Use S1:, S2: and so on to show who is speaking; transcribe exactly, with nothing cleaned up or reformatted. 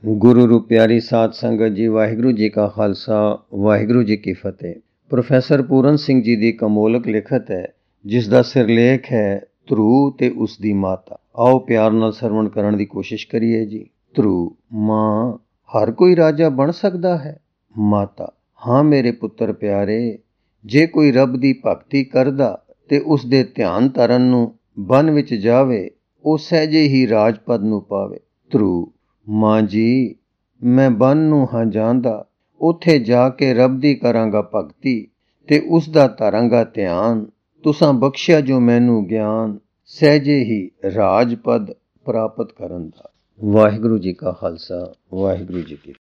S1: ਗੁਰੂ ਰੂ ਪਿਆਰੀ ਸਾਧ ਸੰਗਤ ਜੀ, ਵਾਹਿਗੁਰੂ ਜੀ ਕਾ ਖਾਲਸਾ, ਵਾਹਿਗੁਰੂ ਜੀ ਕੀ ਫਤਿਹ। ਪ੍ਰੋਫੈਸਰ ਪੂਰਨ ਸਿੰਘ ਜੀ ਦੀ ਕਮੋਲਕ ਲਿਖਤ ਹੈ, ਜਿਸ ਦਾ ਸਿਰਲੇਖ ਹੈ ਧਰੂ ਤੇ ਉਸ ਦੀ ਮਾਤਾ। ਆਓ ਪਿਆਰ ਨਾਲ ਸਰਵਣ ਕਰਨ ਦੀ ਕੋਸ਼ਿਸ਼ ਕਰੀਏ ਜੀ। ਧਰੂ: ਮਾਂ, ਹਰ ਕੋਈ ਰਾਜਾ ਬਣ ਸਕਦਾ ਹੈ? ਮਾਤਾ: ਹਾਂ ਮੇਰੇ ਪੁੱਤਰ ਪਿਆਰੇ, ਜੇ ਕੋਈ ਰੱਬ ਦੀ ਭਗਤੀ ਕਰਦਾ ਤੇ ਉਸ ਦੇ ਧਿਆਨ ਧਰਨ ਨੂੰ ਬਨ ਵਿੱਚ ਜਾਵੇ, ਉਹ ਸਹਿਜੇ ਹੀ ਰਾਜਪਦ ਨੂੰ ਪਾਵੇ। ਧਰੂ: ਮਾਂ ਜੀ, ਮੈਂ ਬਨ ਨੂੰ ਹਾਂ ਜਾਂਦਾ, ਉੱਥੇ ਜਾ ਕੇ ਰੱਬ ਦੀ ਕਰਾਂਗਾ ਭਗਤੀ ਤੇ ਉਸ ਦਾ ਧਾਰਾਂਗਾ ਧਿਆਨ। ਤੁਸਾਂ ਬਖਸ਼ਿਆ ਜੋ ਮੈਨੂੰ ਗਿਆਨ, ਸਹਿਜੇ ਹੀ ਰਾਜਪਦ ਪ੍ਰਾਪਤ ਕਰਨ ਦਾ। ਵਾਹਿਗੁਰੂ ਜੀ ਕਾ ਖਾਲਸਾ, ਵਾਹਿਗੁਰੂ ਜੀ ਕੀ